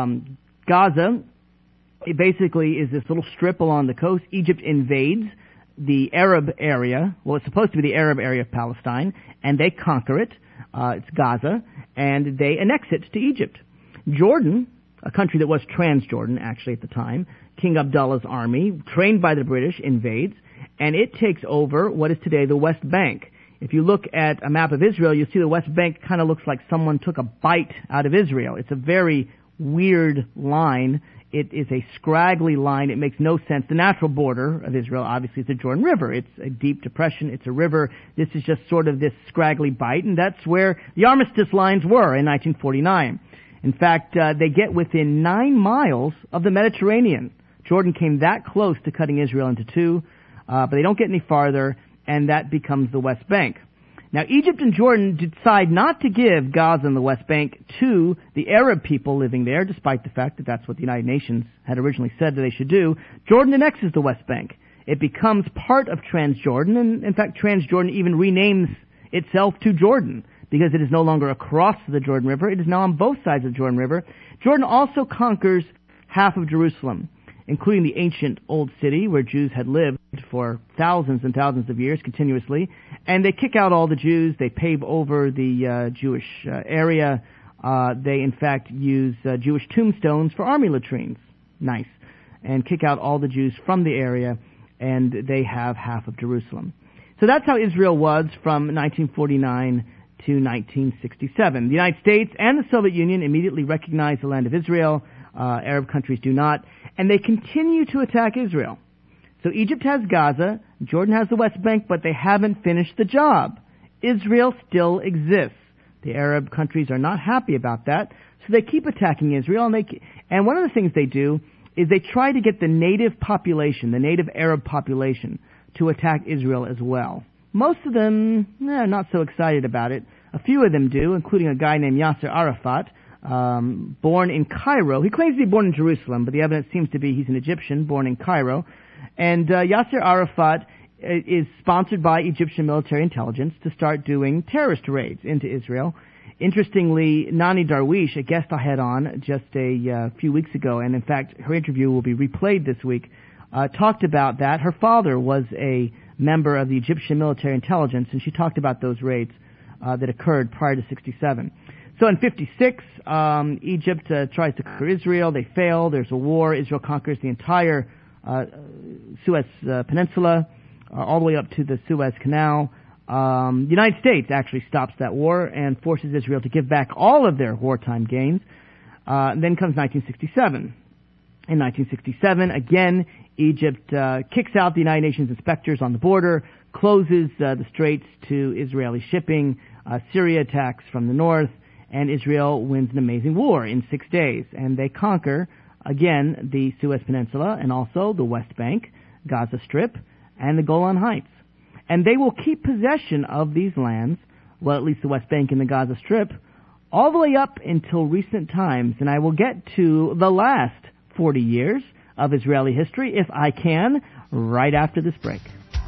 Gaza, it basically is this little strip along the coast. Egypt invades the Arab area. Well, it's supposed to be the Arab area of Palestine, and they conquer it. It's Gaza, and they annex it to Egypt. Jordan, a country that was Transjordan, actually, at the time, King Abdullah's army, trained by the British, invades, and it takes over what is today the West Bank. If you look at a map of Israel, you'll see the West Bank kind of looks like someone took a bite out of Israel. It's a very weird line. It is a scraggly line. It makes no sense. The natural border of Israel, obviously, is the Jordan River. It's a deep depression. It's a river. This is just sort of this scraggly bite, and that's where the armistice lines were in 1949. In fact, they get within 9 miles of the Mediterranean. Jordan came that close to cutting Israel into two, but they don't get any farther, and that becomes the West Bank. Now, Egypt and Jordan decide not to give Gaza and the West Bank to the Arab people living there, despite the fact that that's what the United Nations had originally said that they should do. Jordan annexes the West Bank. It becomes part of Transjordan, and in fact, Transjordan even renames itself to Jordan, because it is no longer across the Jordan River. It is now on both sides of the Jordan River. Jordan also conquers half of Jerusalem, including the ancient Old City, where Jews had lived for thousands and thousands of years continuously. And they kick out all the Jews. They pave over the Jewish area. They, in fact, use Jewish tombstones for army latrines. Nice. And kick out all the Jews from the area, and they have half of Jerusalem. So that's how Israel was from 1949 to 1967. The United States and the Soviet Union immediately recognized the land of Israel. Arab countries do not. And they continue to attack Israel. So Egypt has Gaza, Jordan has the West Bank, but they haven't finished the job. Israel still exists. The Arab countries are not happy about that, so they keep attacking Israel. And one of the things they do is they try to get the native population, the native Arab population, to attack Israel as well. Most of them, not so excited about it. A few of them do, including a guy named Yasser Arafat, born in Cairo. He claims to be born in Jerusalem, but the evidence seems to be he's an Egyptian born in Cairo. And Yasser Arafat is sponsored by Egyptian military intelligence to start doing terrorist raids into Israel. Interestingly, Nani Darwish, a guest I had on just a few weeks ago, and in fact her interview will be replayed this week, talked about that. Her father was a member of the Egyptian military intelligence, and she talked about those raids that occurred prior to 1967. So in 1956, Egypt tries to conquer Israel. They fail. There's a war. Israel conquers the entire Suez Peninsula, all the way up to the Suez Canal. The United States actually stops that war and forces Israel to give back all of their wartime gains. Then comes 1967. In 1967, again, Egypt kicks out the United Nations inspectors on the border, closes the straits to Israeli shipping. Syria attacks from the north, and Israel wins an amazing war in 6 days. And they conquer, again, the Suez Peninsula and also the West Bank, Gaza Strip, and the Golan Heights. And they will keep possession of these lands, well, at least the West Bank and the Gaza Strip, all the way up until recent times. And I will get to the last 40 years of Israeli history, if I can, right after this break.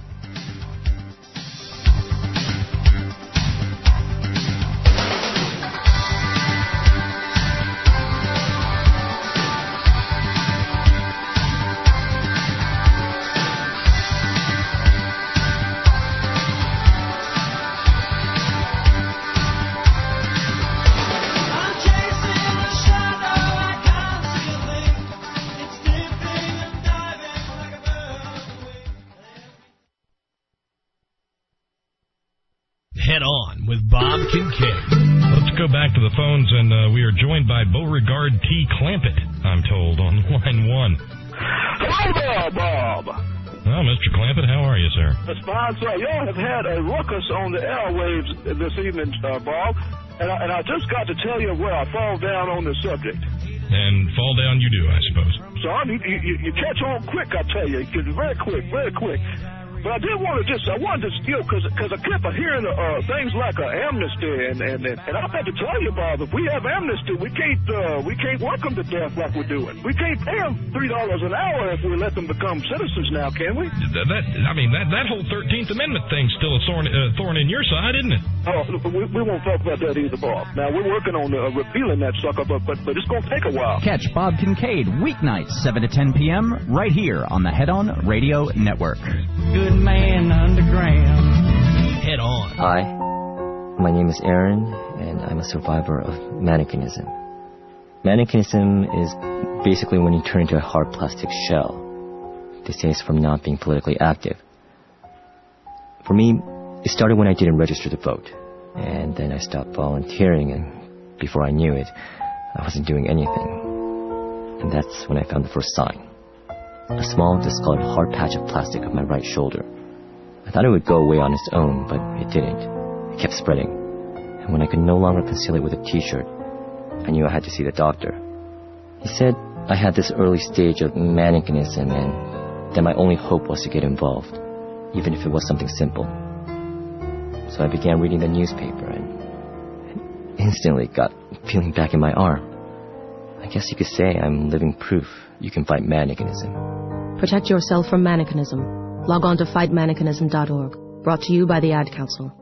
Head On with Bob Kincaid. Let's go back to the phones, and we are joined by Beauregard T. Clampett, I'm told, on line 1. Hello there, Bob. Well, Mr. Clampett, how are you, sir? That's fine, sir. Y'all have had a ruckus on the airwaves this evening, Bob, and I just got to tell you where I fall down on the subject. And fall down you do, I suppose. Son, you catch on quick, I tell you. Very quick, very quick. But I did want to I wanted to steal, because I kept hearing things like amnesty, and I've got to tell you, Bob, if we have amnesty, we can't work them to death like we're doing. We can't pay them $3 an hour if we let them become citizens now, can we? That whole 13th Amendment thing's still a thorn in your side, isn't it? Oh, we won't talk about that either, Bob. Now, we're working on repealing that sucker, but it's going to take a while. Catch Bob Kincaid weeknights, 7 to 10 p.m. right here on the Head On Radio Network. Good man underground. Head On. Hi, my name is Aaron, and I'm a survivor of mannequinism. Mannequinism is basically when you turn into a hard plastic shell. They say it's from not being politically active. For me, it started when I didn't register to vote, and then I stopped volunteering, and before I knew it, I wasn't doing anything. And that's when I found the first sign. A small, discolored hard patch of plastic on my right shoulder. I thought it would go away on its own, but it didn't. It kept spreading. And when I could no longer conceal it with a t-shirt, I knew I had to see the doctor. He said I had this early stage of mannequinism and that my only hope was to get involved, even if it was something simple. So I began reading the newspaper and instantly got feeling back in my arm. I guess you could say I'm living proof you can fight mannequinism. Protect yourself from mannequinism. Log on to fightmannequinism.org. Brought to you by the Ad Council.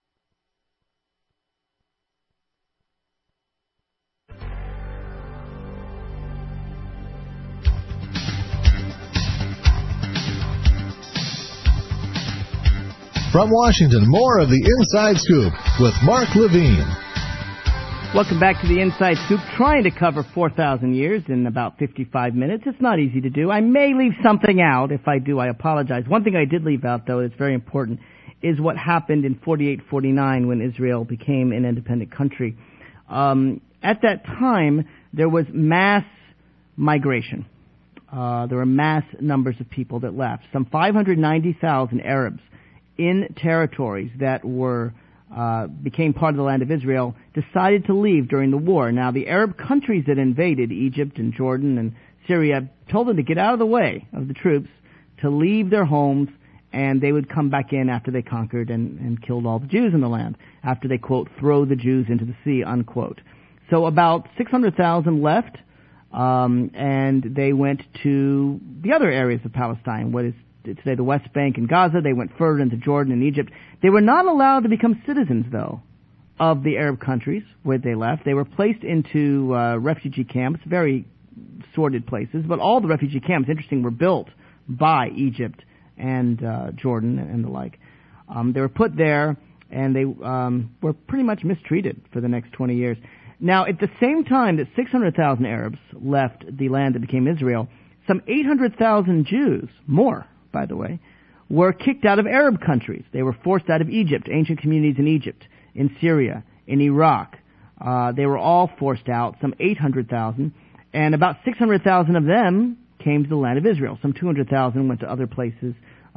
From Washington, more of the Inside Scoop with Mark Levine. Welcome back to the Inside Scoop, trying to cover 4,000 years in about 55 minutes. It's not easy to do. I may leave something out. If I do, I apologize. One thing I did leave out, though, that's very important, is what happened in 48-49 when Israel became an independent country. At that time, there was mass migration. There were mass numbers of people that left. Some 590,000 Arabs in territories that were became part of the land of Israel, decided to leave during the war. Now, the Arab countries that invaded, Egypt and Jordan and Syria, told them to get out of the way of the troops, to leave their homes, and they would come back in after they conquered and killed all the Jews in the land, after they, quote, throw the Jews into the sea, unquote. So about 600,000 left, and they went to the other areas of Palestine, what is today the West Bank and Gaza. They went further into Jordan and Egypt. They were not allowed to become citizens, though, of the Arab countries where they left. They were placed into refugee camps, very sordid places, but all the refugee camps, interesting, were built by Egypt and Jordan and the like. They were put there, and they were pretty much mistreated for the next 20 years. Now, at the same time that 600,000 Arabs left the land that became Israel, some 800,000 Jews, more, by the way, were kicked out of Arab countries. They were forced out of Egypt, ancient communities in Egypt, in Syria, in Iraq. They were all forced out, some 800,000, and about 600,000 of them came to the land of Israel. Some 200,000 went to other places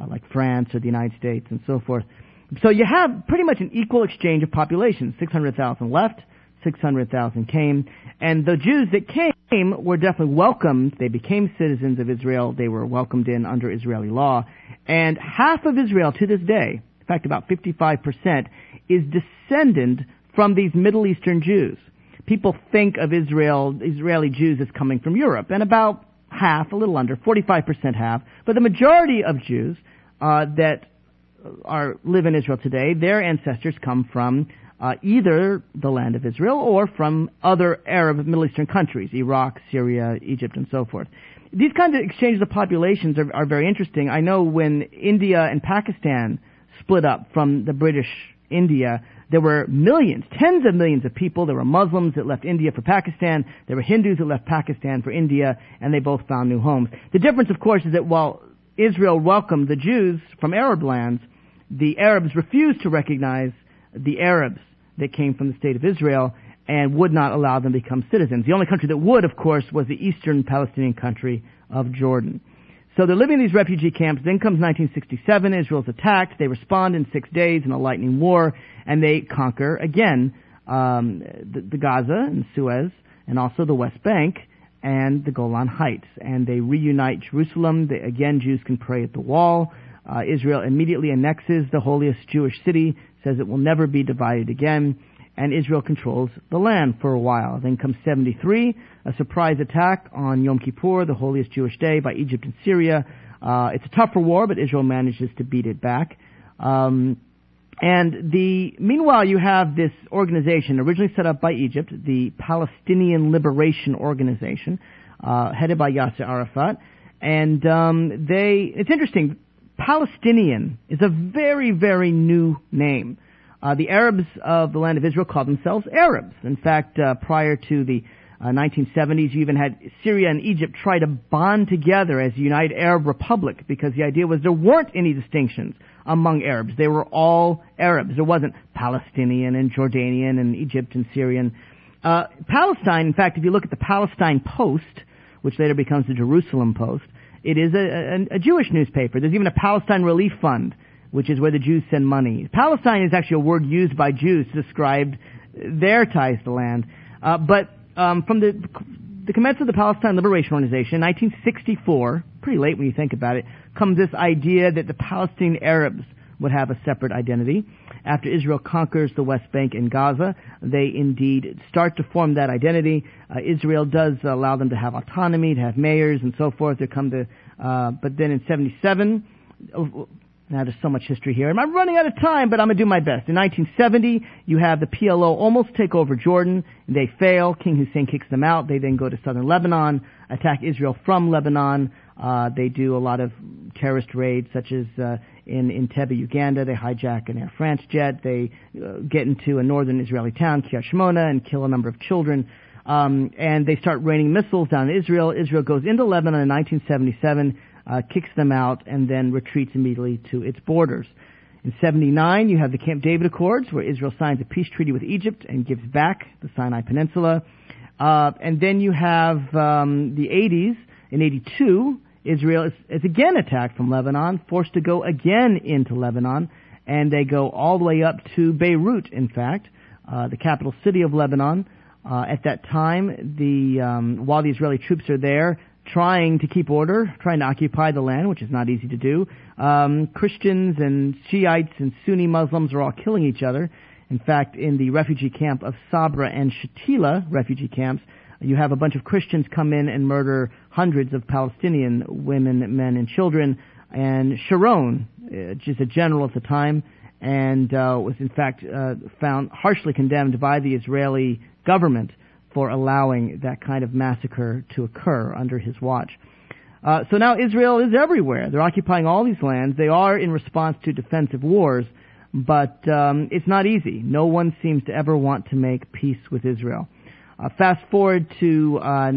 like France or the United States and so forth. So you have pretty much an equal exchange of populations. 600,000 left, 600,000 came, and the Jews that came were definitely welcomed. They became citizens of Israel. They were welcomed in under Israeli law. And half of Israel to this day, in fact about 55%, is descendant from these Middle Eastern Jews. People think of Israeli Jews as coming from Europe, and about half, a little under, 45% have. But the majority of Jews that live in Israel today, their ancestors come from either the land of Israel or from other Arab Middle Eastern countries, Iraq, Syria, Egypt, and so forth. These kinds of exchanges of populations are very interesting. I know when India and Pakistan split up from the British India, there were millions, tens of millions of people. There were Muslims that left India for Pakistan. There were Hindus that left Pakistan for India, and they both found new homes. The difference, of course, is that while Israel welcomed the Jews from Arab lands, the Arabs refused to recognize the Arabs that came from the state of Israel and would not allow them to become citizens. The only country that would, of course, was the eastern Palestinian country of Jordan. So they're living in these refugee camps. Then comes 1967. Israel's attacked. They respond in 6 days in a lightning war, and they conquer again the Gaza and Suez, and also the West Bank and the Golan Heights. And they reunite Jerusalem. Again, Jews can pray at the wall. Israel immediately annexes the holiest Jewish city, says it will never be divided again, and Israel controls the land for a while. Then comes 73, a surprise attack on Yom Kippur, the holiest Jewish day, by Egypt and Syria. It's a tougher war, but Israel manages to beat it back. Meanwhile, you have this organization originally set up by Egypt, the Palestinian Liberation Organization, headed by Yasser Arafat. And it's interesting. Palestinian is a very, very new name. The Arabs of the land of Israel call themselves Arabs. In fact, prior to the 1970s, you even had Syria and Egypt try to bond together as a United Arab Republic, because the idea was there weren't any distinctions among Arabs. They were all Arabs. There wasn't Palestinian and Jordanian and Egypt and Syrian. Palestine, in fact, if you look at the Palestine Post, which later becomes the Jerusalem Post, it is a Jewish newspaper. There's even a Palestine Relief Fund, which is where the Jews send money. Palestine is actually a word used by Jews to describe their ties to land. But from the commencement of the Palestine Liberation Organization in 1964, pretty late when you think about it, comes this idea that the Palestinian Arabs would have a separate identity. After Israel conquers the West Bank and Gaza, they indeed start to form that identity. Israel does allow them to have autonomy, to have mayors and so forth. They come to, but then in 77, now there's so much history here. I'm running out of time, but I'm going to do my best. In 1970, you have the PLO almost take over Jordan. They fail. King Hussein kicks them out. They then go to southern Lebanon, attack Israel from Lebanon. They do a lot of terrorist raids, such as in Entebbe, Uganda. They hijack an Air France jet. They get into a northern Israeli town, Kiryat Shmona, and kill a number of children. And they start raining missiles down on Israel. Israel goes into Lebanon in 1977, kicks them out, and then retreats immediately to its borders. In 79, you have the Camp David Accords, where Israel signs a peace treaty with Egypt and gives back the Sinai Peninsula. And then you have the 80s. In 82, Israel is again attacked from Lebanon, forced to go again into Lebanon, and they go all the way up to Beirut, in fact, the capital city of Lebanon. At that time, while the Israeli troops are there, trying to keep order, trying to occupy the land, which is not easy to do, Christians and Shiites and Sunni Muslims are all killing each other. In fact, in the refugee camp of Sabra and Shatila refugee camps, you have a bunch of Christians come in and murder hundreds of Palestinian women, men, and children. And Sharon, which is a general at the time, and was in fact found harshly condemned by the Israeli government for allowing that kind of massacre to occur under his watch. So now Israel is everywhere. They're occupying all these lands. They are in response to defensive wars, but it's not easy. No one seems to ever want to make peace with Israel. Fast forward to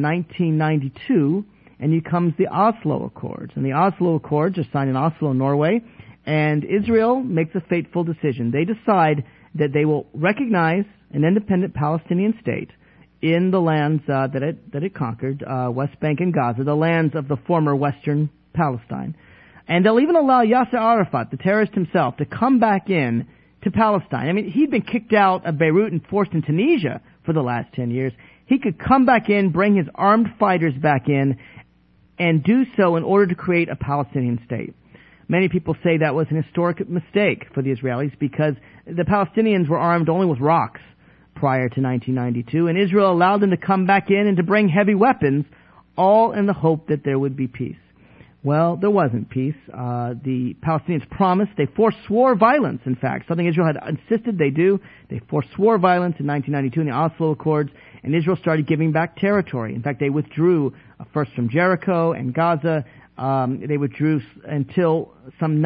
1992, and here comes the Oslo Accords. And the Oslo Accords are signed in Oslo, Norway, and Israel makes a fateful decision. They decide that they will recognize an independent Palestinian state in the lands that it conquered, West Bank and Gaza, the lands of the former Western Palestine. And they'll even allow Yasser Arafat, the terrorist himself, to come back in to Palestine. I mean, he'd been kicked out of Beirut and forced in Tunisia for the last 10 years. He could come back in, bring his armed fighters back in, and do so in order to create a Palestinian state. Many people say that was an historic mistake for the Israelis because the Palestinians were armed only with rocks prior to 1992, and Israel allowed them to come back in and to bring heavy weapons, all in the hope that there would be peace. Well, there wasn't peace. The Palestinians promised. They forswore violence, in fact, something Israel had insisted they do. They forswore violence in 1992 in the Oslo Accords, and Israel started giving back territory. In fact, they withdrew first from Jericho and Gaza. They withdrew until some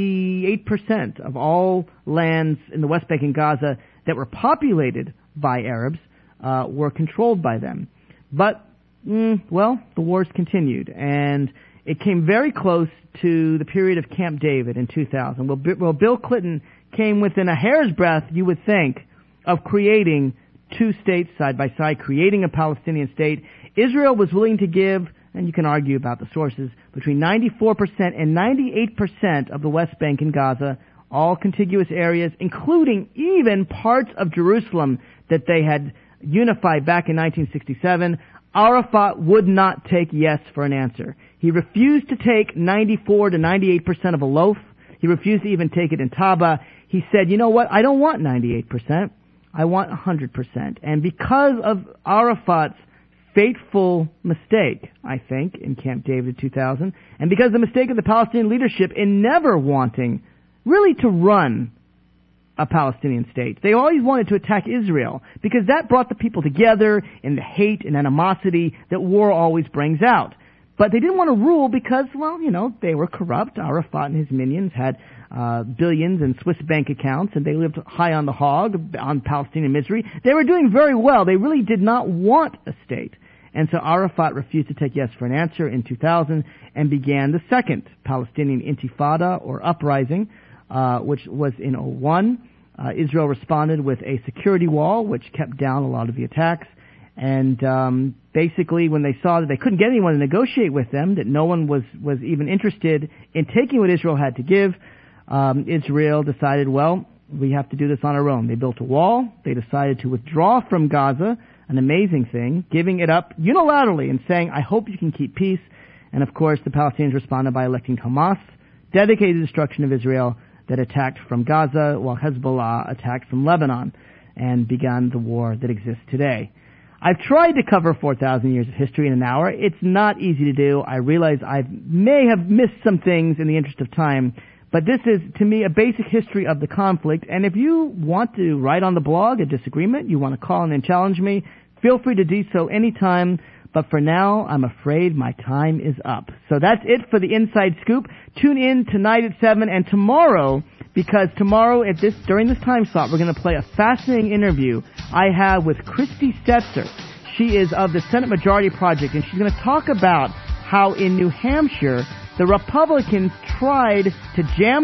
98% of all lands in the West Bank and Gaza that were populated by Arabs were controlled by them. But, well, the wars continued, and it came very close to the period of Camp David in 2000. Well, Bill Clinton came within a hair's breadth, you would think, of creating two states side by side, creating a Palestinian state. Israel was willing to give, and you can argue about the sources, between 94% and 98% of the West Bank and Gaza, all contiguous areas, including even parts of Jerusalem that they had unified back in 1967. Arafat would not take yes for an answer. He refused to take 94 to 98% of a loaf. He refused to even take it in Taba. He said, you know what, I don't want 98%. I want 100%. And because of Arafat's fateful mistake, I think, in Camp David 2000, and because of the mistake of the Palestinian leadership in never wanting really to run a Palestinian state. They always wanted to attack Israel because that brought the people together in the hate and animosity that war always brings out. But they didn't want to rule because, well, you know, they were corrupt. Arafat and his minions had billions in Swiss bank accounts, and they lived high on the hog, on Palestinian misery. They were doing very well. They really did not want a state. And so Arafat refused to take yes for an answer in 2000 and began the second Palestinian intifada, or uprising, which was in 2001. Israel responded with a security wall, which kept down a lot of the attacks. And basically, when they saw that they couldn't get anyone to negotiate with them, that no one was even interested in taking what Israel had to give, Israel decided, well, we have to do this on our own. They built a wall. They decided to withdraw from Gaza, an amazing thing, giving it up unilaterally and saying, I hope you can keep peace. And, of course, the Palestinians responded by electing Hamas, dedicated to the destruction of Israel, that attacked from Gaza, while Hezbollah attacked from Lebanon and began the war that exists today. I've tried to cover 4,000 years of history in an hour. It's not easy to do. I realize I may have missed some things in the interest of time, but this is, to me, a basic history of the conflict. And if you want to write on the blog a disagreement, you want to call in and challenge me, feel free to do so anytime. But for now, I'm afraid my time is up. So that's it for the Inside Scoop. Tune in tonight at 7 and tomorrow, because tomorrow during this time slot, we're going to play a fascinating interview I have with Christy Stetzer. She is of the Senate Majority Project, and she's going to talk about how in New Hampshire, the Republicans tried to jam